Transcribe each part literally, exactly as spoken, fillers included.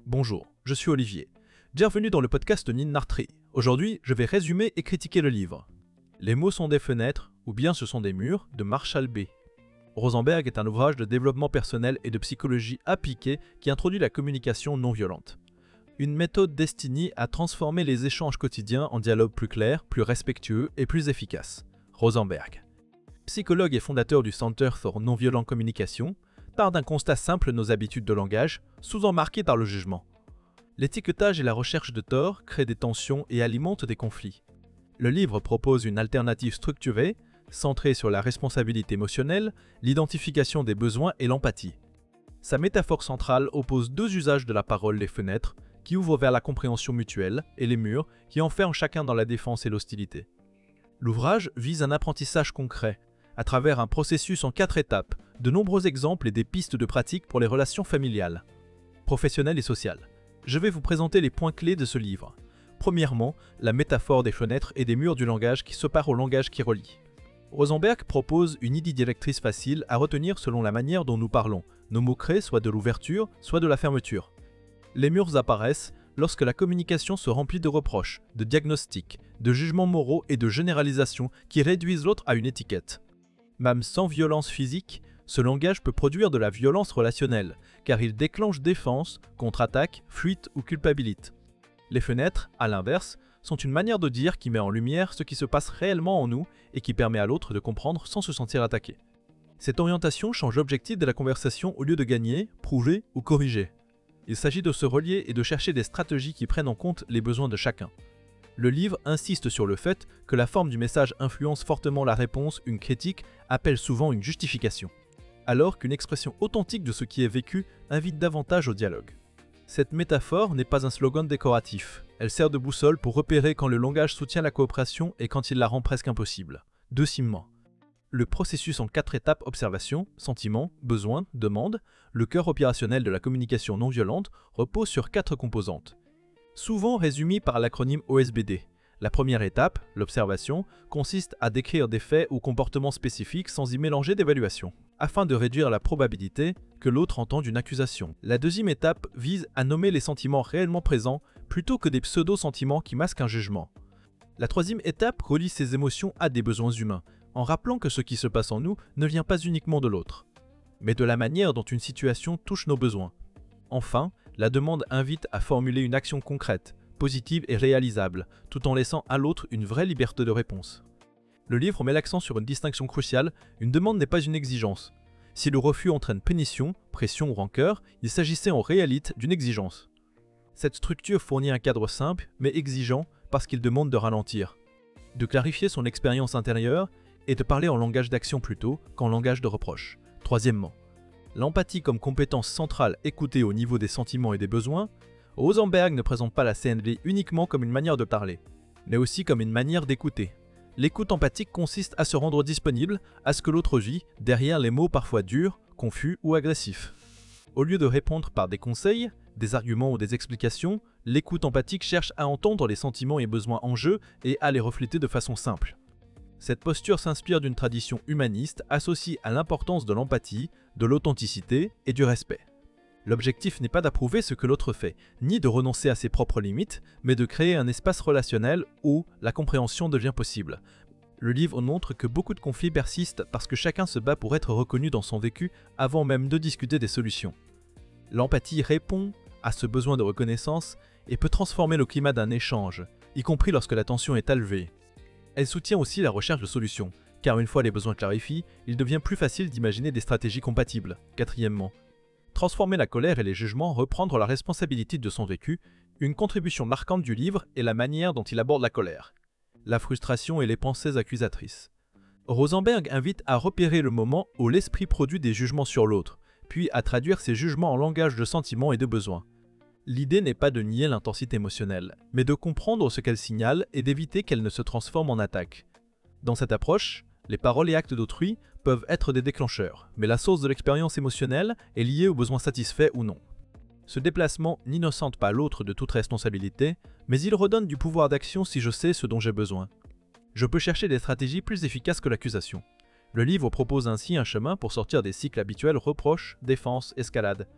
Bonjour, je suis Olivier. Bienvenue dans le podcast Ninartree. Aujourd'hui, je vais résumer et critiquer le livre. Les mots sont des fenêtres, ou bien ce sont des murs, de Marshall B. Rosenberg est un ouvrage de développement personnel et de psychologie appliquée qui introduit la communication non violente. Une méthode destinée à transformer les échanges quotidiens en dialogues plus clairs, plus respectueux et plus efficaces. Rosenberg. Psychologue et fondateur du Center for Non-Violent Communication, part d'un constat simple de nos habitudes de langage, souvent marquées par le jugement. L'étiquetage et la recherche de tort créent des tensions et alimentent des conflits. Le livre propose une alternative structurée, centrée sur la responsabilité émotionnelle, l'identification des besoins et l'empathie. Sa métaphore centrale oppose deux usages de la parole, les fenêtres, qui ouvrent vers la compréhension mutuelle, et les murs, qui enferment chacun dans la défense et l'hostilité. L'ouvrage vise un apprentissage concret, à travers un processus en quatre étapes, de nombreux exemples et des pistes de pratique pour les relations familiales, professionnelles et sociales. Je vais vous présenter les points clés de ce livre. Premièrement, la métaphore des fenêtres et des murs du langage qui séparent au langage qui relie. Rosenberg propose une idée directrice facile à retenir selon la manière dont nous parlons, nos mots-clés soit de l'ouverture, soit de la fermeture. Les murs apparaissent lorsque la communication se remplit de reproches, de diagnostics, de jugements moraux et de généralisations qui réduisent l'autre à une étiquette. Même sans violence physique, ce langage peut produire de la violence relationnelle, car il déclenche défense, contre-attaque, fuite ou culpabilité. Les fenêtres, à l'inverse, sont une manière de dire qui met en lumière ce qui se passe réellement en nous et qui permet à l'autre de comprendre sans se sentir attaqué. Cette orientation change l'objectif de la conversation au lieu de gagner, prouver ou corriger. Il s'agit de se relier et de chercher des stratégies qui prennent en compte les besoins de chacun. Le livre insiste sur le fait que la forme du message influence fortement la réponse, une critique appelle souvent une justification, alors qu'une expression authentique de ce qui est vécu invite davantage au dialogue. Cette métaphore n'est pas un slogan décoratif, elle sert de boussole pour repérer quand le langage soutient la coopération et quand il la rend presque impossible. Deuxièmement, le processus en quatre étapes observation, sentiment, besoin, demande, le cœur opérationnel de la communication non violente repose sur quatre composantes. Souvent résumé par l'acronyme O S B D. La première étape, l'observation, consiste à décrire des faits ou comportements spécifiques sans y mélanger d'évaluation, afin de réduire la probabilité que l'autre entende une accusation. La deuxième étape vise à nommer les sentiments réellement présents plutôt que des pseudo-sentiments qui masquent un jugement. La troisième étape relie ces émotions à des besoins humains, en rappelant que ce qui se passe en nous ne vient pas uniquement de l'autre, mais de la manière dont une situation touche nos besoins. Enfin, la demande invite à formuler une action concrète, positive et réalisable, tout en laissant à l'autre une vraie liberté de réponse. Le livre met l'accent sur une distinction cruciale, une demande n'est pas une exigence. Si le refus entraîne pénition, pression ou rancœur, il s'agissait en réalité d'une exigence. Cette structure fournit un cadre simple, mais exigeant, parce qu'il demande de ralentir, de clarifier son expérience intérieure et de parler en langage d'action plutôt qu'en langage de reproche. Troisièmement, l'empathie comme compétence centrale écoutée au niveau des sentiments et des besoins, Rosenberg ne présente pas la C N V uniquement comme une manière de parler, mais aussi comme une manière d'écouter. L'écoute empathique consiste à se rendre disponible à ce que l'autre vit derrière les mots parfois durs, confus ou agressifs. Au lieu de répondre par des conseils, des arguments ou des explications, l'écoute empathique cherche à entendre les sentiments et besoins en jeu et à les refléter de façon simple. Cette posture s'inspire d'une tradition humaniste associée à l'importance de l'empathie, de l'authenticité et du respect. L'objectif n'est pas d'approuver ce que l'autre fait, ni de renoncer à ses propres limites, mais de créer un espace relationnel où la compréhension devient possible. Le livre montre que beaucoup de conflits persistent parce que chacun se bat pour être reconnu dans son vécu avant même de discuter des solutions. L'empathie répond à ce besoin de reconnaissance et peut transformer le climat d'un échange, y compris lorsque la tension est élevée. Elle soutient aussi la recherche de solutions, car une fois les besoins clarifiés, il devient plus facile d'imaginer des stratégies compatibles. Quatrièmement, transformer la colère et les jugements, reprendre la responsabilité de son vécu, une contribution marquante du livre est la manière dont il aborde la colère, la frustration et les pensées accusatrices. Rosenberg invite à repérer le moment où l'esprit produit des jugements sur l'autre, puis à traduire ces jugements en langage de sentiments et de besoins. L'idée n'est pas de nier l'intensité émotionnelle, mais de comprendre ce qu'elle signale et d'éviter qu'elle ne se transforme en attaque. Dans cette approche, les paroles et actes d'autrui peuvent être des déclencheurs, mais la source de l'expérience émotionnelle est liée aux besoins satisfaits ou non. Ce déplacement n'innocente pas l'autre de toute responsabilité, mais il redonne du pouvoir d'action si je sais ce dont j'ai besoin. Je peux chercher des stratégies plus efficaces que l'accusation. Le livre propose ainsi un chemin pour sortir des cycles habituels reproche, défense, escalade.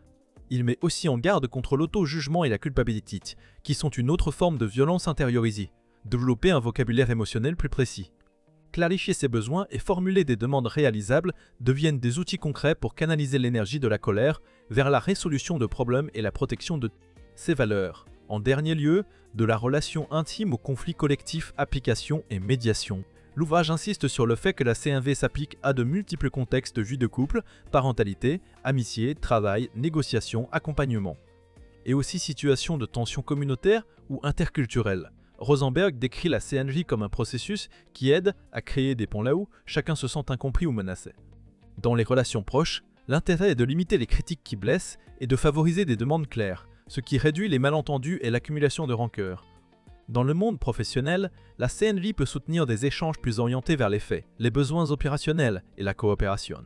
Il met aussi en garde contre l'auto-jugement et la culpabilité, qui sont une autre forme de violence intériorisée. Développer un vocabulaire émotionnel plus précis. Clarifier ses besoins et formuler des demandes réalisables deviennent des outils concrets pour canaliser l'énergie de la colère vers la résolution de problèmes et la protection de ses valeurs. En dernier lieu, de la relation intime au conflit collectif, application et médiation. L'ouvrage insiste sur le fait que la C un V s'applique à de multiples contextes de vie de couple, parentalité, amitié, travail, négociation, accompagnement. Et aussi situations de tension communautaire ou interculturelle. Rosenberg décrit la C N V comme un processus qui aide à créer des ponts là où chacun se sent incompris ou menacé. Dans les relations proches, l'intérêt est de limiter les critiques qui blessent et de favoriser des demandes claires, ce qui réduit les malentendus et l'accumulation de rancœur. Dans le monde professionnel, la C N V peut soutenir des échanges plus orientés vers les faits, les besoins opérationnels et la coopération.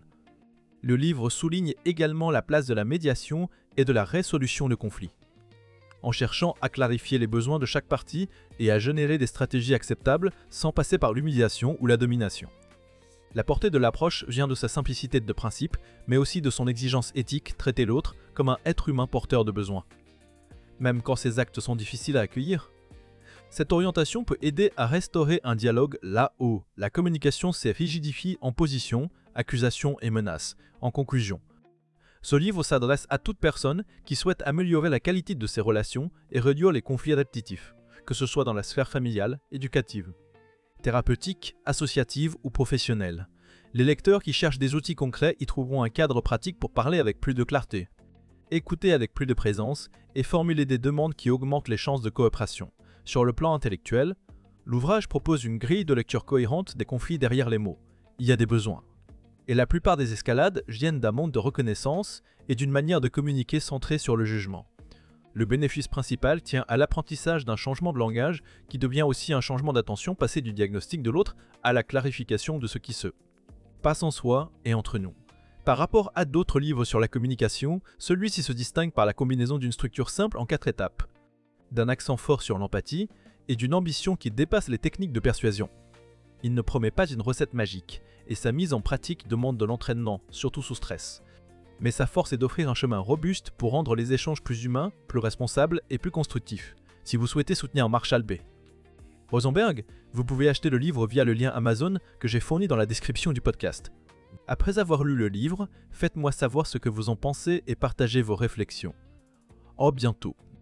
Le livre souligne également la place de la médiation et de la résolution de conflits, en cherchant à clarifier les besoins de chaque partie et à générer des stratégies acceptables sans passer par l'humiliation ou la domination. La portée de l'approche vient de sa simplicité de principe, mais aussi de son exigence éthique, traiter l'autre comme un être humain porteur de besoins. Même quand ces actes sont difficiles à accueillir, cette orientation peut aider à restaurer un dialogue là où la communication s'est rigidifiée en position, accusation et menace. En conclusion, ce livre s'adresse à toute personne qui souhaite améliorer la qualité de ses relations et réduire les conflits répétitifs, que ce soit dans la sphère familiale, éducative, thérapeutique, associative ou professionnelle. Les lecteurs qui cherchent des outils concrets y trouveront un cadre pratique pour parler avec plus de clarté, écouter avec plus de présence et formuler des demandes qui augmentent les chances de coopération. Sur le plan intellectuel, l'ouvrage propose une grille de lecture cohérente des conflits derrière les mots. Il y a des besoins. Et la plupart des escalades viennent d'un monde de reconnaissance et d'une manière de communiquer centrée sur le jugement. Le bénéfice principal tient à l'apprentissage d'un changement de langage qui devient aussi un changement d'attention passé du diagnostic de l'autre à la clarification de ce qui se passe en soi et entre nous. Par rapport à d'autres livres sur la communication, celui-ci se distingue par la combinaison d'une structure simple en quatre étapes, d'un accent fort sur l'empathie et d'une ambition qui dépasse les techniques de persuasion. Il ne promet pas une recette magique, et sa mise en pratique demande de l'entraînement, surtout sous stress. Mais sa force est d'offrir un chemin robuste pour rendre les échanges plus humains, plus responsables et plus constructifs, si vous souhaitez soutenir Marshall B. Rosenberg, vous pouvez acheter le livre via le lien Amazon que j'ai fourni dans la description du podcast. Après avoir lu le livre, faites-moi savoir ce que vous en pensez et partagez vos réflexions. À bientôt.